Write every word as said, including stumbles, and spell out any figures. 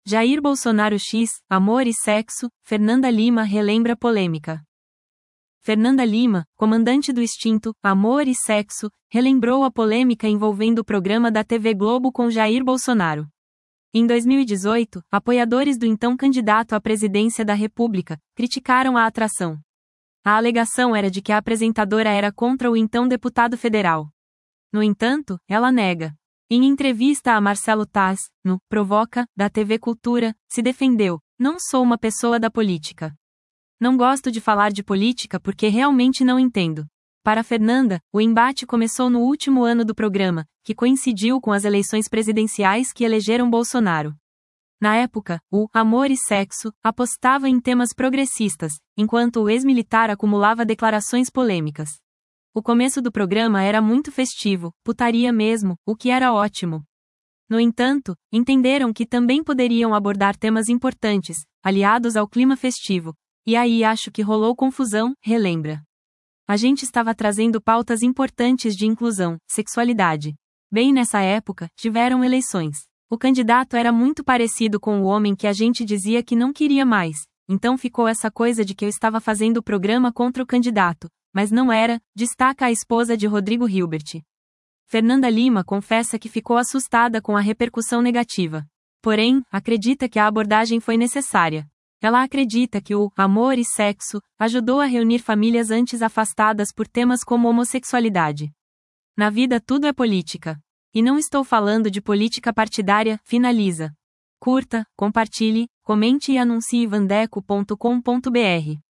Jair Bolsonaro X, amor e sexo, Fernanda Lima relembra polêmica. Fernanda Lima, comandante do extinto Amor e Sexo, relembrou a polêmica envolvendo o programa da T V Globo com Jair Bolsonaro. Em dois mil e dezoito, apoiadores do então candidato à presidência da República criticaram a atração. A alegação era de que a apresentadora era contra o então deputado federal. No entanto, ela nega. Em entrevista a Marcelo Taz, no Provoca, da T V Cultura, se defendeu: "Não sou uma pessoa da política. Não gosto de falar de política porque realmente não entendo." Para Fernanda, o embate começou no último ano do programa, que coincidiu com as eleições presidenciais que elegeram Bolsonaro. Na época, o Amor e Sexo apostava em temas progressistas, enquanto o ex-militar acumulava declarações polêmicas. O começo do programa era muito festivo, putaria mesmo, o que era ótimo. No entanto, entenderam que também poderiam abordar temas importantes, aliados ao clima festivo. E aí acho que rolou confusão, relembra. A gente estava trazendo pautas importantes de inclusão, sexualidade. Bem nessa época, tiveram eleições. O candidato era muito parecido com o homem que a gente dizia que não queria mais, então ficou essa coisa de que eu estava fazendo o programa contra o candidato, mas não era, destaca a esposa de Rodrigo Hilbert. Fernanda Lima confessa que ficou assustada com a repercussão negativa. Porém, acredita que a abordagem foi necessária. Ela acredita que o Amor e Sexo ajudou a reunir famílias antes afastadas por temas como homossexualidade. Na vida tudo é política. E não estou falando de política partidária, finaliza. Curta, compartilhe, comente e anuncie vandeco ponto com ponto br.